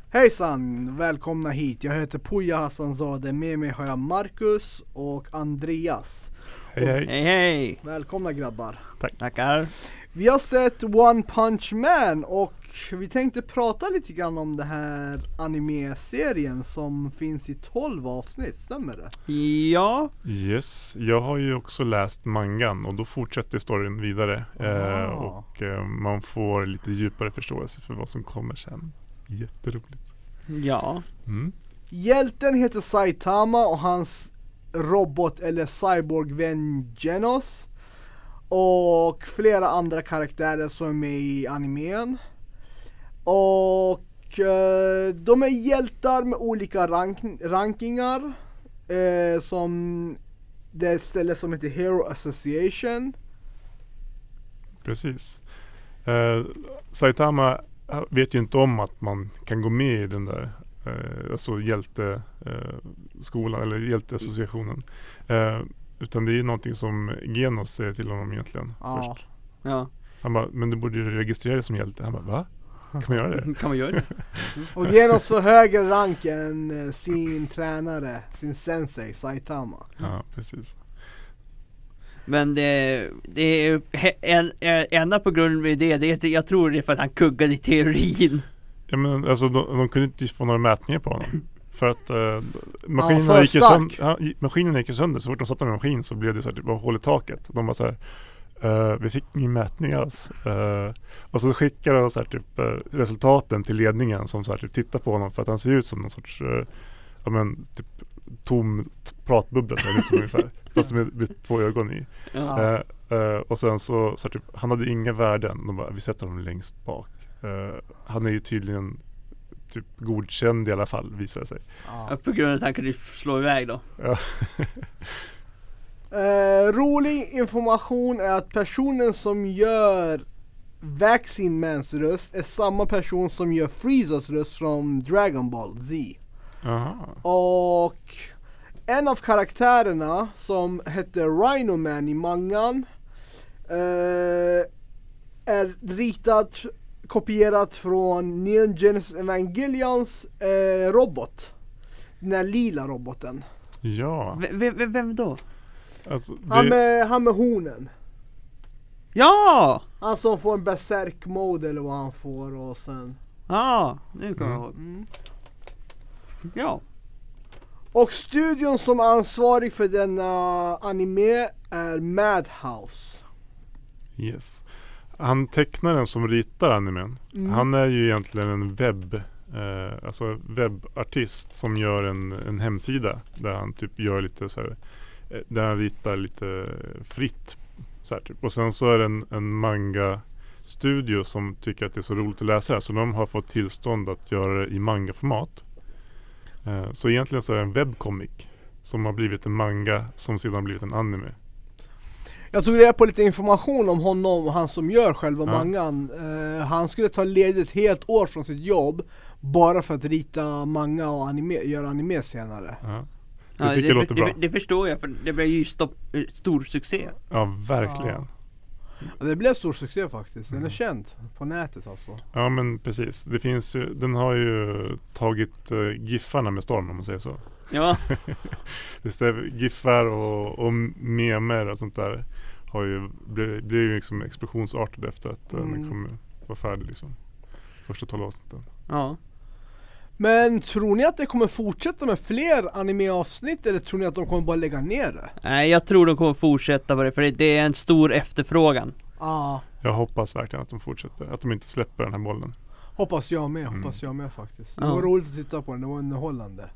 Hejsan, välkomna hit. Jag heter Puja Hassanzadeh. Med mig har jag Marcus och Andreas. Hej hej. Hej hej. Välkomna grabbar. Tackar. Vi har sett One Punch Man och vi tänkte prata lite grann om det här anime-serien som finns i 12 avsnitt, stämmer det? Ja. Yes, jag har ju också läst mangan och då fortsätter storyn vidare och man får lite djupare förståelse för vad som kommer sen. Jätteroligt. Ja. Hjälten heter Saitama och hans robot eller cyborg-vän Genos och flera andra karaktärer som är med i animen. Och de är hjältar med olika rankingar som det är ett ställe som heter Hero Association. Precis. Saitama vet ju inte om att man kan gå med i den där alltså hjälteskolan eller hjälteassociationen. Utan det är någonting som Genos säger till honom egentligen först. Ja. Han bara, men du borde ju registrera dig som hjälte. Han bara, va? Kan man göra det? Kan man göra det? Och Genos får högre rank än sin tränare, sin sensei Saitama. Ja, precis. Men det är enda på grund av det jag tror det är för att han kuggade i teorin. Ja, men alltså de kunde inte få några mätningar på honom. För att maskinen gick sönder. Så fort de satte en maskin så blev det så här, typ, hål i taket. De var så här, vi fick ingen mätning alls. Och så skickade de så här, typ, resultaten till ledningen som så här, typ, tittar på honom för att han ser ut som någon sorts typ, tom pratbubbla liksom, ungefär. Fast med 2 ögon i. Ja. Och sen så här, typ, han hade inga värden. De bara, vi sätter honom längst bak. Han är ju tydligen typ godkänd i alla fall, visar det sig. Ja, på grund av att han kunde slå iväg då. Ja. Rolig information är att personen som gör Vaccine Mans röst är samma person som gör Freezas röst från Dragon Ball Z. Aha. Och en av karaktärerna som heter Rhino Man i mangan är kopierat från Neon Genesis Evangelions robot. Den här lila roboten. Ja. Vem då? Alltså, Han med hornen. Ja! Han som får en berserk mode eller vad han får och sen... Ja, nu kommer jag ihåg. Ja. Och studion som är ansvarig för denna anime är Madhouse. Yes. Han tecknaren som ritar animen. Han är ju egentligen en webbartist som gör en hemsida där han typ gör lite så här, där han ritar lite fritt så här, typ. Och sen så är det en manga studio som tycker att det är så roligt att läsa, så de har fått tillstånd att göra det i mangaformat. Så egentligen så är det en webbcomic som har blivit en manga som sedan blivit en anime. Jag tog reda på lite information om honom, han som gör själva mangan. Han skulle ta ledigt ett helt år från sitt jobb bara för att rita manga och göra anime senare. Jag tycker det låter bra. Det förstår jag, för det blev ju stor succé. Ja, verkligen. Ja, det blev stor succé faktiskt. Den är känd på nätet alltså. Ja, men precis. Det finns ju, den har ju tagit giffarna med storm, om man säger så. Ja. Det är giffar och memer och sånt där har ju blivit ju liksom explosionsartad efter att den kommer vara färdig liksom. Första 12 avsnitten. Ja. Men tror ni att det kommer fortsätta med fler anime-avsnitt eller tror ni att de kommer bara lägga ner det? Nej, jag tror de kommer fortsätta med det, för det är en stor efterfrågan. Jag hoppas verkligen att de fortsätter, att de inte släpper den här bollen. Hoppas jag med faktiskt. Det var roligt att titta på den, det var underhållande.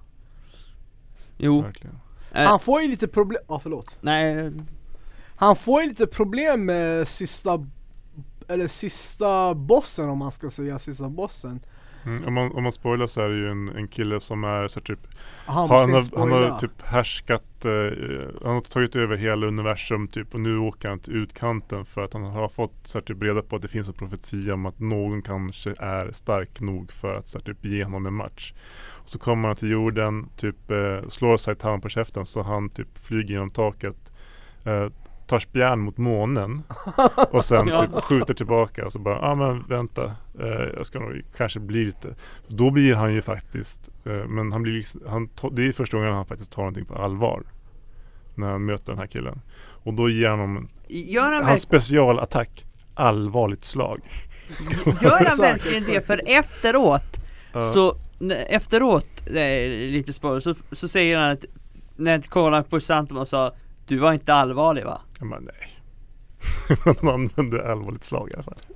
Jo. Verkligen. Han får ju lite problem. Förlåt. Nej. Han får ju lite problem med sista bossen, om man ska säga sista bossen. Om man spoilar så är det ju en kille som är så typ han har typ härskat, han har tagit över hela universum typ, och nu åker han till utkanten för att han har fått så typ reda på att det finns en profetia om att någon kanske är stark nog för att så typ ge honom en match. Och så kommer han till jorden, typ slår Saitama på käften så han typ flyger genom taket, tar spjärn mot månen och sen typ skjuter tillbaka och så bara, men vänta, jag ska nog kanske bli lite. Då blir han ju faktiskt, men han blir det är första gången han faktiskt tar någonting på allvar när han möter den här killen. Och då ger han hans specialattack allvarligt slag. Gör han verkligen det? För efteråt det är lite spår, så säger han att när jag kollar på Santom och sa, du var inte allvarlig, va? Men nej. Han använde allvarligt slag i alla fall.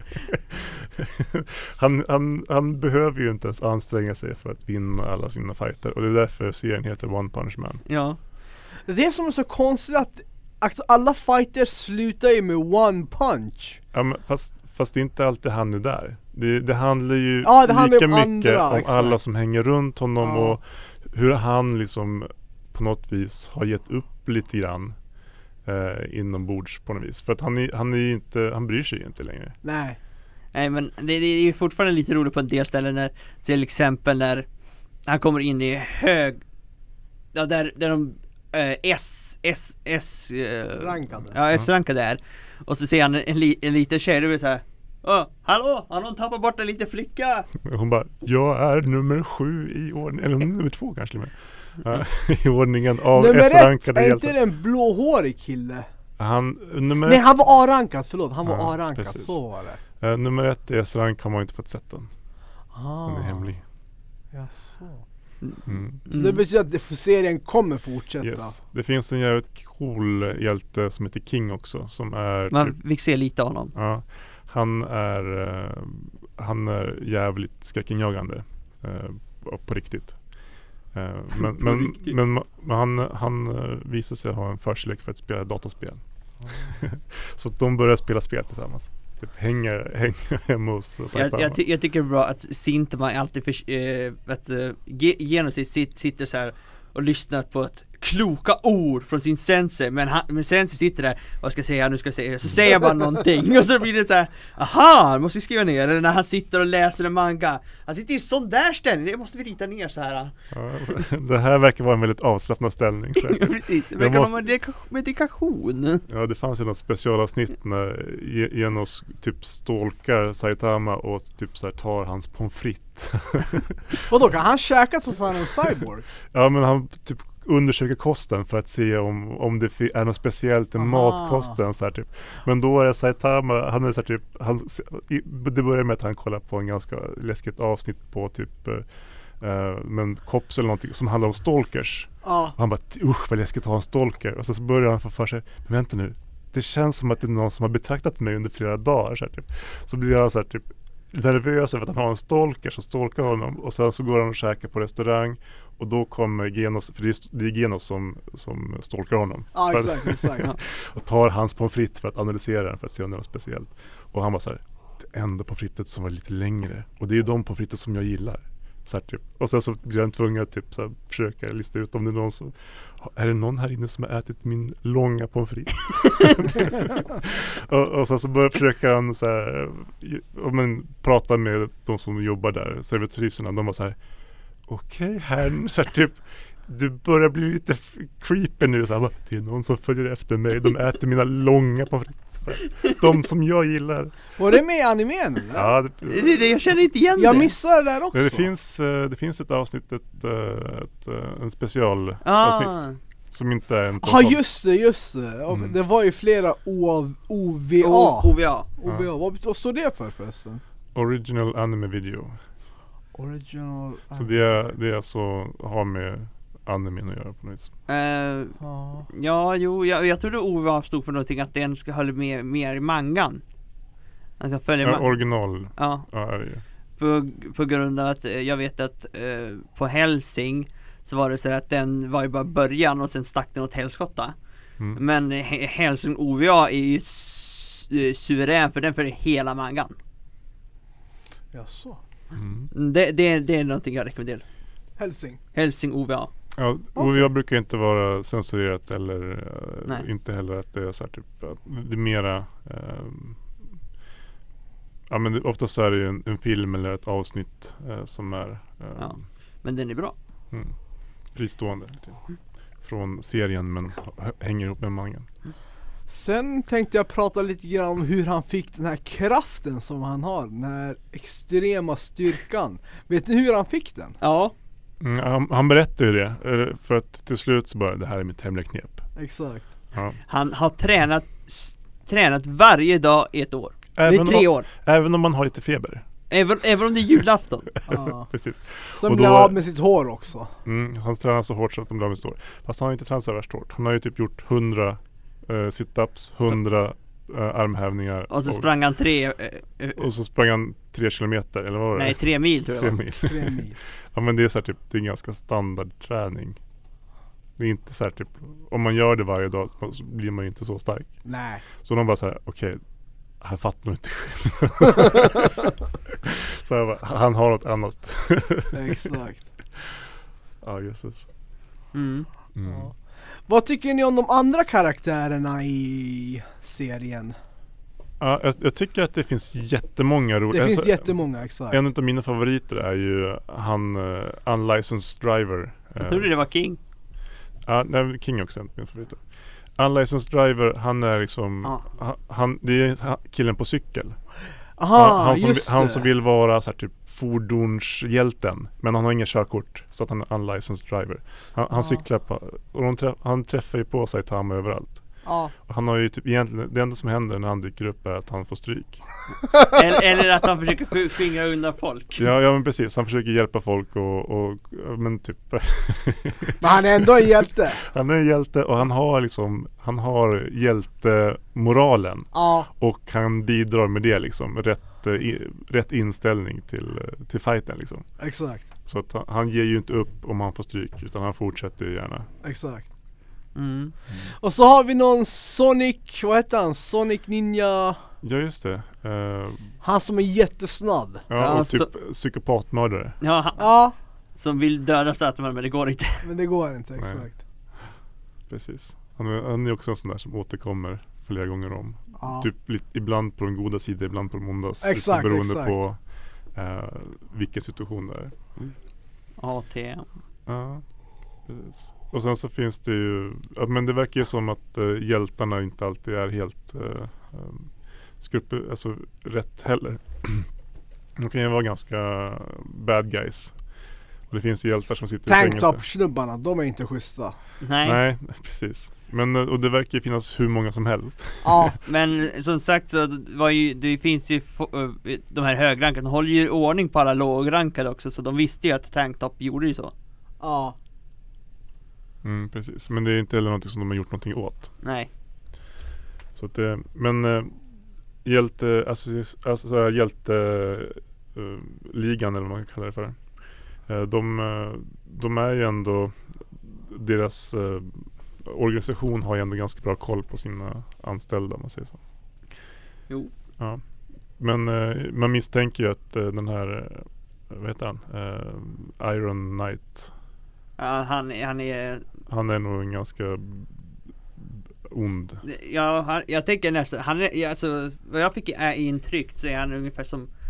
han behöver ju inte ens anstränga sig för att vinna alla sina fighter. Och det är därför serien heter One Punch Man. Ja. Det som är så konstigt att alla fighters slutar ju med one punch. Ja, men fast det är inte alltid han är där. Det handlar ju om lika mycket andra, om exakt. alla som hänger runt honom och hur han liksom på något vis har gett upp lite grann inombords på något vis. För att han bryr sig inte längre. Nej, men det är ju fortfarande lite roligt på en del ställen när, till exempel när han kommer in i där de rankade. Ja, S-rankade är. Och så ser han en liten tjej, det är så här, hallå, har någon tappat bort en liten flicka? Hon bara, jag är nummer 7 i ordningen, eller nummer 2 kanske med. I ordningen av S-rankade Nummer 1 hjältar. är inte en blåhårig kille. Han var A-rankad, förlåt. Han var A-rankad, precis. så var det. Nummer 1 i S-rank har man inte fått sett den. Den är hemlig. Ja, så. Så Mm. det betyder att serien kommer fortsätta. Yes. Det finns en jävligt cool hjälte som heter King också, som är Man fick se lite av honom. Ja, han är jävligt skräckinjagande på riktigt. Men han visar sig ha en förkärlek för att spela dataspel. Så de börjar spela spel tillsammans. Typ hänger hemma hos Saitama. Jag tycker det är bra att Sintama alltid genom sig sitter så här och lyssnar på ett kloka ord från sin sensei, men sensei sitter där, vad ska jag säga, nu ska jag säga, så säger jag bara någonting och så blir det så här, aha, måste vi skriva ner, eller när han sitter och läser en manga, han sitter i sån där ställning, det måste vi rita ner så här. Ja, det här verkar vara en väldigt avslappnad ställning. Så. Precis, det verkar vara medikation. Ja, det fanns ju något specialavsnitt när Genos typ stalkar Saitama och typ så här tar hans pommes frites. Vadå, kan han käka så han en cyborg? Ja, men han typ undersöker kosten för att se om det är något speciellt i matkosten så här, typ. Men då är Saitama, han är så här, typ, det börjar med att han kollar på en ganska läskigt avsnitt på typ men Kops eller någonting som handlar om stalkers. Och han bara, vad läskigt att ha en stalker. Och så börjar han få för sig, men vänta nu, det känns som att det är någon som har betraktat mig under flera dagar så här, typ. Så blir han så här, typ nervös över att han har en stalker som stalkar honom, och sen så går han och käkar på restaurang och då kommer Genos, för det är Genos som stalkar honom. Ja, exakt. Och tar hans pommes frites för att analysera den, för att se om det är något speciellt. Och han bara så här, det enda pommes frites som var lite längre, och det är ju de pommes frites som jag gillar. Så här, typ. Och sen så blir han tvungen att typ, så här, försöka lista ut om det är någon som, är det någon här inne som har ätit min långa pommes frites? och sen så börjar försöka han så här, prata med de som jobbar där, servitriserna. De var så här, okej, här så här, typ, du börjar bli lite creepy nu så här, bara, det är någon som följer efter mig, de äter mina långa pommes frites, de som jag gillar. Var det med i animen eller? Ja, Jag känner inte igen jag det. missade det där också. Det finns ett avsnitt, en specialavsnitt som inte är en just det. Och det var ju flera OVA. Vad står det för förresten? Original Anime Video. Original. Så det är alltså har med animen att göra på något vis. Jag trodde OVA stod för någonting, att den ska hålla med mer i mangan. Alltså följa original. Ja. Är det ju. På grund av att jag vet att på Helsing så var det så att den var ju bara början och sen stack den åt helskotta. Men Helsing OVA är ju suverän, för den för hela mangan. Jaså. Det är någonting jag rekommenderar. Helsing OVA. Ja, OVA brukar inte vara censurerat eller inte heller att det är så här, typ, det är mera men oftast är det ju en film eller ett avsnitt som är men den är bra. Fristående från serien, men hänger ihop med mangan. Sen tänkte jag prata lite grann om hur han fick den här kraften som han har, den här extrema styrkan. Vet ni hur han fick den? Ja. Han berättade ju det, för att till slut så bara, det här är mitt hemliga knep. Exakt. Ja. Han har tränat varje dag i ett år. Det är 3 år. Även om man har lite feber. Även om det är julafton. Ja. Precis. Som Och blir då- av med sitt hår också. Han tränar så hårt så att de blir av med sitt hår. Fast han har inte tränat så värst hårt. Han har ju typ gjort 100 sit-ups, 100 armhävningar. Och så sprang han 3 och så sprang han 3 kilometer, eller vad var det? nej 3 mil tror jag 3 det var. mil. 3 mil. Ja, men det är så här, typ, det är en ganska standardträning. Det är inte så här, typ, om man gör det varje dag så blir man ju inte så stark. Nej. Så de bara så här, okej, här fattar man inte själv. Så jag bara, han har något annat. Exakt. Ja, Jesus. Mm. Ja. Vad tycker ni om de andra karaktärerna i serien? Ja, jag tycker att det finns jättemånga roliga. Det finns jättemånga, exakt. En av mina favoriter är ju han Unlicensed Driver. Jag trodde det var King. Ja, nej, King också är en av mina favoriter. Unlicensed Driver, han är liksom det är killen på cykel. Aha, han som vill vara så här, typ fordonshjälten, men han har inga körkort, så att han är unlicensed driver. Han cyklar på, och han träffar ju på Saitama överallt. Ja. Och han har ju typ egentligen, det enda som händer när han dyker upp är att han får stryk. eller att han försöker skingra undan folk. Ja men precis, han försöker hjälpa folk och men typ Men han är ändå en hjälte. han är en hjälte och han har hjältemoralen. Ja. Och han bidrar med det liksom, rätt inställning till fighten liksom. Exakt. Så att han ger ju inte upp om han får stryk, utan han fortsätter ju gärna. Exakt. Mm. Och så har vi någon Sonic, vad heter han? Sonic Ninja. Ja just det. Han som är jättesnabb. Ja, och typ psykopatmördare. Ja, han, Ja, som vill döda Saitama, men det går inte. men det går inte, Nej. exakt. Precis. Han är också en sån där som återkommer flera gånger om. Ja. Typ ibland på den goda sidan, ibland på den ondas. Exakt, beroende exakt. på vilken situation det är. ATM. Ja, precis. Och sen så finns det ju, men det verkar ju som att hjältarna inte alltid är helt alltså rätt heller. De kan ju vara ganska bad guys. Och det finns ju hjältar som sitter i fängelse. Tanktop-snubbarna, de är inte schyssta. Nej. Precis. Men och det verkar ju finnas hur många som helst. Ja, Men som sagt så det finns ju de här högrankade, de håller ju ordning på alla lågrankade också, så de visste ju att Tanktop gjorde ju så. ja. Precis. Men det är inte heller något som de har gjort någonting åt. Nej. Så att det, men hjälteligan eller vad man kan kalla det för. De är ju ändå, deras organisation har ju ändå ganska bra koll på sina anställda, om man säger så. Jo. Ja. Men man misstänker ju att den här, vad heter han? Iron Knight. Ja, han är Han är nog en ganska ond. ja, jag tänker nästan han är, alltså vad jag fick intryck så är han ungefär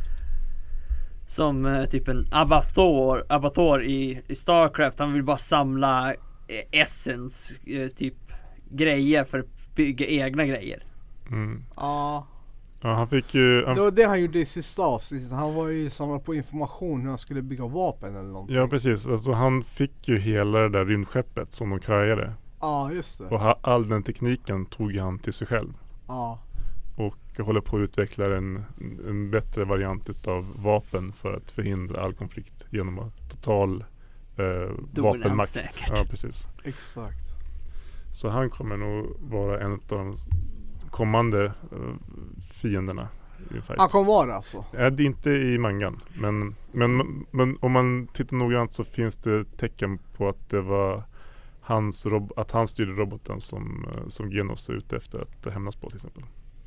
som typ en Abathor i Starcraft. Han vill bara samla essence typ grejer för att bygga egna grejer. Ja. Ja, han fick ju... Det var det han gjorde i sista avsnittet. Han var ju samlad på information hur han skulle bygga vapen eller någonting. Ja, precis. Alltså, han fick ju hela det där rymdskeppet som de krajade. Ja, just det. Och all den tekniken tog han till sig själv. Ja. Och håller på att utveckla en bättre variant utav vapen för att förhindra all konflikt genom att total vapenmakt. Säkert. Ja, precis. Exakt. Så han kommer nog vara en av de kommande fienderna i en fight. Han kommer vara alltså. Det är inte i mangan, men om man tittar noggrant så finns det tecken på att det var att han styrde roboten som Genos är ute efter att hämnas på, till exempel.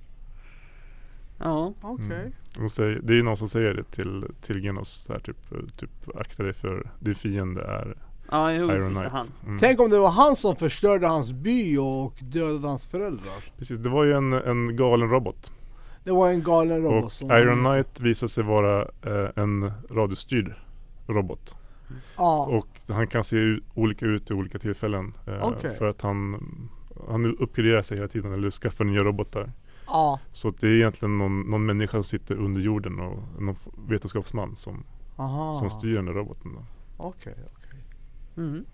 Ja. Okej. Det är ju någon som säger det till Genos här, typ akta dig för din fiende är Ja, jo, Iron just det, Knight. han. Tänk om det var han som förstörde hans by och dödade hans föräldrar. Precis, det var ju en galen robot. Det var en galen robot. Och som Iron Knight visade sig vara en radiostyrd robot. Ja. Och han kan se olika ut i olika tillfällen. Okej. För att han uppgraderar sig hela tiden eller skaffar nya robotar. Ja. Så att det är egentligen någon människa som sitter under jorden och någon vetenskapsman som styr den där roboten då. Okej. Mm.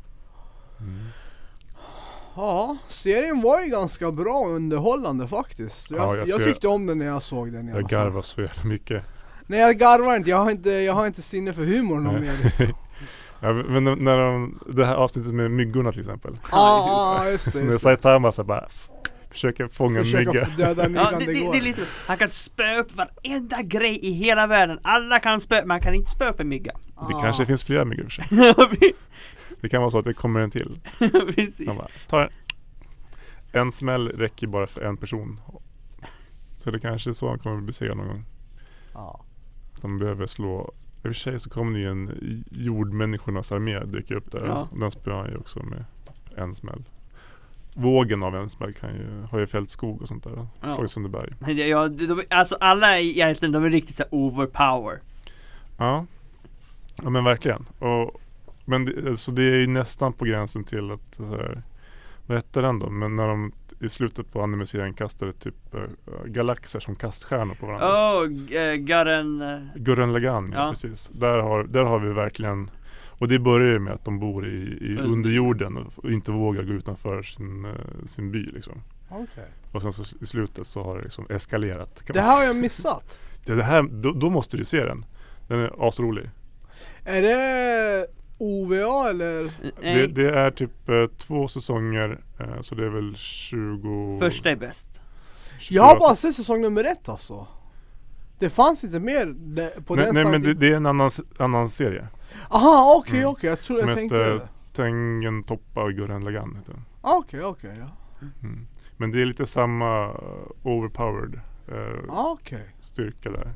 Ja, serien var ju ganska bra och underhållande faktiskt. Jag tyckte om den när jag såg den i alla Jag fall. garvar så jävla mycket. Nej, jag garvar inte. Jag har inte sinne för humor någon mer. Ja, men när det här avsnittet med myggorna till exempel. Just det. När Saitama så bara försöker fånga en mygga. Döda myggan, Ja, det är lite, han kan spöa upp varenda grej i hela världen. Alla kan spöa, man kan inte spöa upp en mygga. Det kanske finns flera myggor för sig. Det kan vara så att det kommer en till. Precis. Han bara, ta den. En smäll räcker bara för en person. Så det kanske är så han kommer att bli segrad någon gång. Ja. De behöver slå. I och för sig så kommer det ju en jordmänniskornas armé dyka upp där. Ja. Den spöar ju också med en smäll. Vågen av en smäll har ju fällt skog och sånt där. Ja. Slagit under berg. Ja, alltså alla egentligen, de är riktigt så här overpower. Ja. Ja men verkligen. Men det är ju nästan på gränsen till att så här, vad heter den då? Men när de i slutet på anime-serien kastade typ galaxer som kaststjärnor på varandra. Gurren Lagann, ja precis. Där har vi verkligen, och det börjar ju med att de bor i underjorden och inte vågar gå utanför sin by liksom. Okay. Och sen så i slutet så har det liksom eskalerat. Det här har jag missat. Det här, då måste du se den. Den är asrolig. Är det OVA eller? Det är typ 2 säsonger, så det är väl 20... Första är bäst. Jag har bara sett säsong nummer 1 alltså. Det fanns inte mer på den. Nej men det är en annan serie. Aha, okej. Jag tror som jag tänkte det. Tengen Toppa och Gurren Lagann heter den. Okej, ja. Men det är lite samma overpowered styrka där.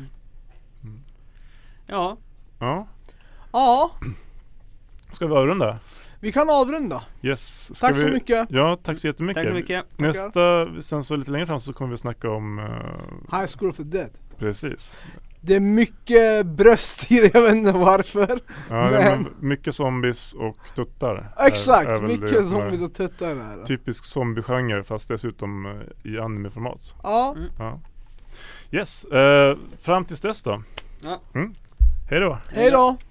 Ja. Ska vi avrunda? Vi kan avrunda. Yes. Tack så mycket. Ja, tack så jättemycket. Tack så mycket. Sen så lite längre fram så kommer vi snacka om High School of the Dead. Precis. Det är mycket bröst i det, jag vet inte varför. Ja, men mycket zombies och tuttar. Exakt, mycket zombies och tuttar här. Typisk zombiegenre fast dessutom i anime-format. Ja. Yes, fram tills dess då. Ja. Hej då. Hej då.